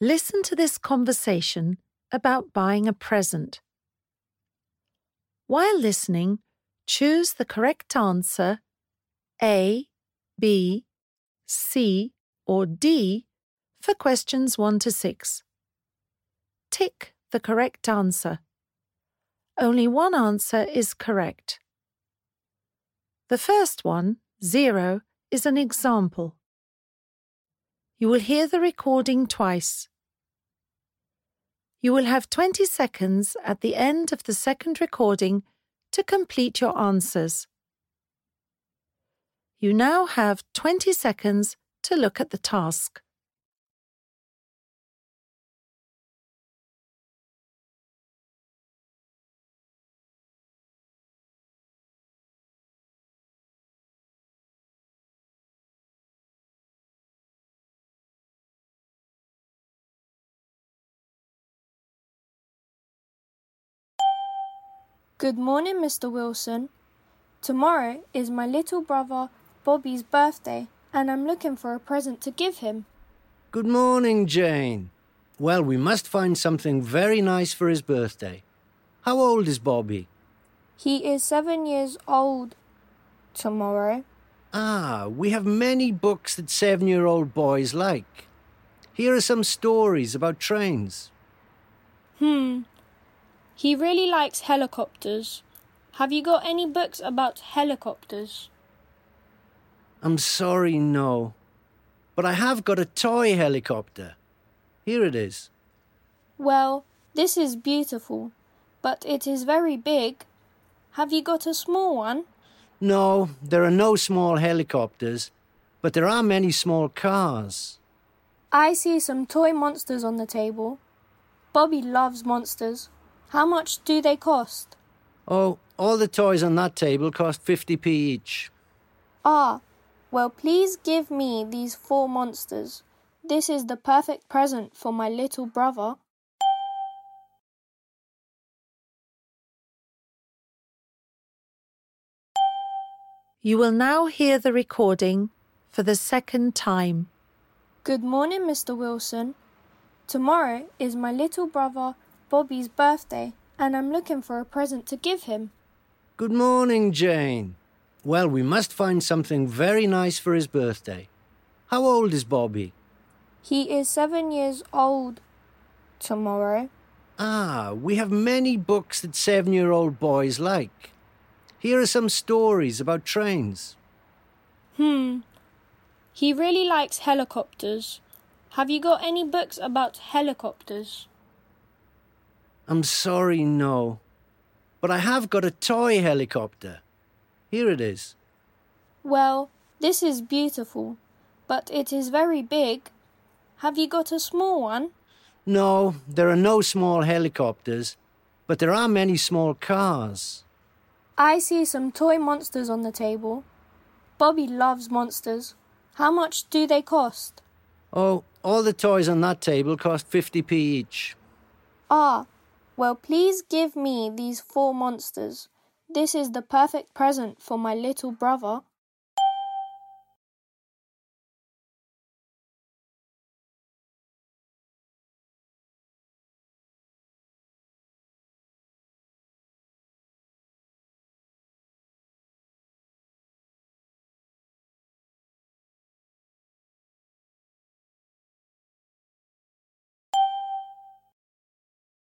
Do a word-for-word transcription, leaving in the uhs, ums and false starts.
Listen to this conversation about buying a present. While listening, choose the correct answer A, B, C, or D for questions one to six. Tick the correct answer. Only one answer is correct. The first one, zero, is an example. You will hear the recording twice. You will have twenty seconds at the end of the second recording to complete your answers. You now have twenty seconds to look at the task. Good morning, Mister Wilson. Tomorrow is my little brother Bobby's birthday, and I'm looking for a present to give him. Good morning, Jane. Well, we must find something very nice for his birthday. How old is Bobby? He is seven years old tomorrow. Ah, we have many books that seven-year-old boys like. Here are some stories about trains. Hmm. He really likes helicopters. Have you got any books about helicopters? I'm sorry, no. But I have got a toy helicopter. Here it is. Well, this is beautiful, but it is very big. Have you got a small one? No, there are no small helicopters, but there are many small cars. I see some toy monsters on the table. Bobby loves monsters. How much do they cost? Oh, all the toys on that table cost fifty p each. Ah, well, please give me these four monsters. This is the perfect present for my little brother. You will now hear the recording for the second time. Good morning, Mister Wilson. Tomorrow is my little brother Bobby's birthday, and I'm looking for a present to give him. Good morning, Jane. Well, we must find something very nice for his birthday. How old is Bobby? He is seven years old tomorrow. Ah, we have many books that seven-year-old boys like. Here are some stories about trains. Hmm. He really likes helicopters. Have you got any books about helicopters? I'm sorry, no. But I have got a toy helicopter. Here it is. Well, this is beautiful, but it is very big. Have you got a small one? No, there are no small helicopters, but there are many small cars. I see some toy monsters on the table. Bobby loves monsters. How much do they cost? Oh, all the toys on that table cost fifty p each. Ah, well, please give me these four monsters. This is the perfect present for my little brother.